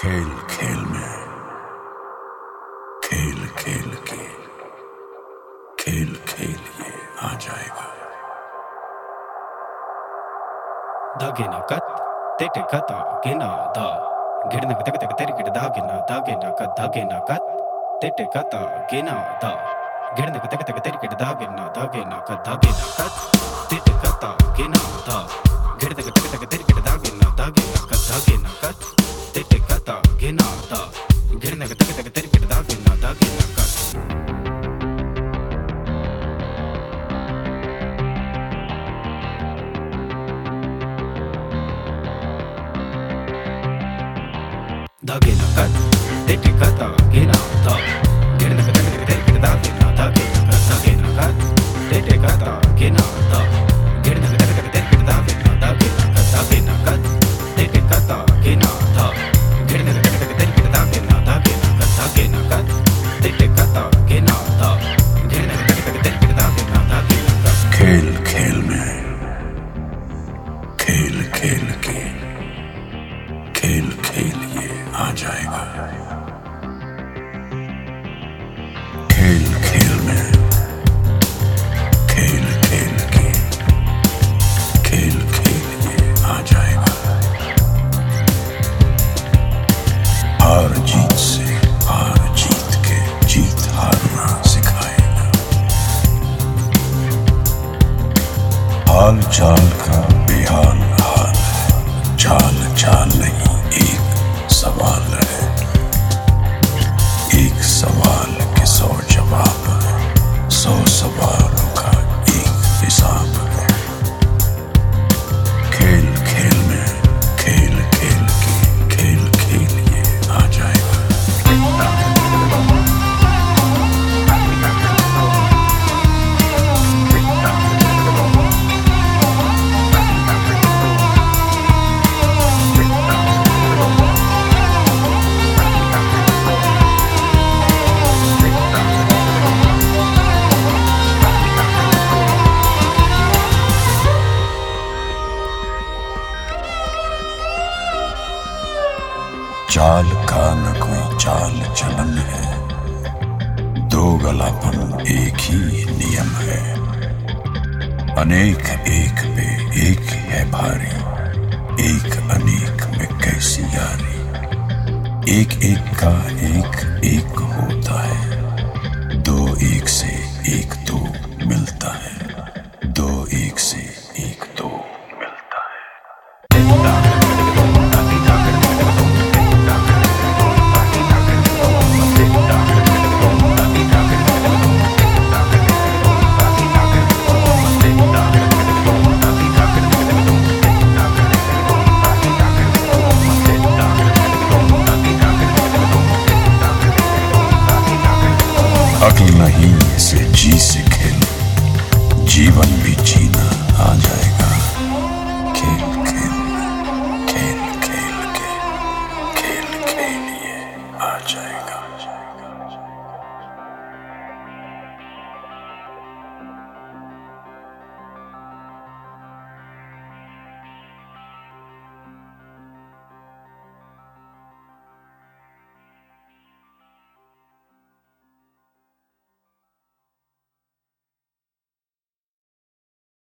खेल खेल में खेल खेल के खेल खेल ये आ जाएगा। दागिना कत तेटे कता गिना दा गिरने तक तक तेरे गिर दागिना कत तेटे कता गिना दा गिरने तक तक तेरे गिर दागिना कत तेटे कता गिना दा गिरने तक तक तेरे गिर दागिना कत तेटे कता गिना दा गिरने तक तक तेरे गिर दागिना कत दागिना कत तेटे कता गिना दा गिरने तक तक तेरे गिर दागिना कत तेटे कता गिना दा गिरने तक तक तेरे गिर दागिना कत तेटे कता गिना दा गिरने तक तक तेरे गिर दागिना कत तेटे कता गिना दा गिरने तक तक तेरे गिर दागिना कत खेल खेल में खेल खेल के खेल खेल ये आ जाएगा। खेल खेल में खेल खेल के खेल खेल ये आ जाएगा। हार जीत से हार जीत के जीत हारना सिखाएगा। हाल चाल का बेहाल हाल है, चाल चाल नहीं एक सवाल है। एक सवाल के 100 जवाब है, 100 सवालों का एक हिसाब है। खेल खेल में खेल खेल के खेल खेल ये आ जाएगा। चाल का न कोई चाल चलन है, दो गलापन एक ही नियम है। अनेक एक पे एक है भारी, एक अनेक में कैसी यारी। एक एक का एक होता है, दो एक से एक दो मिलता है।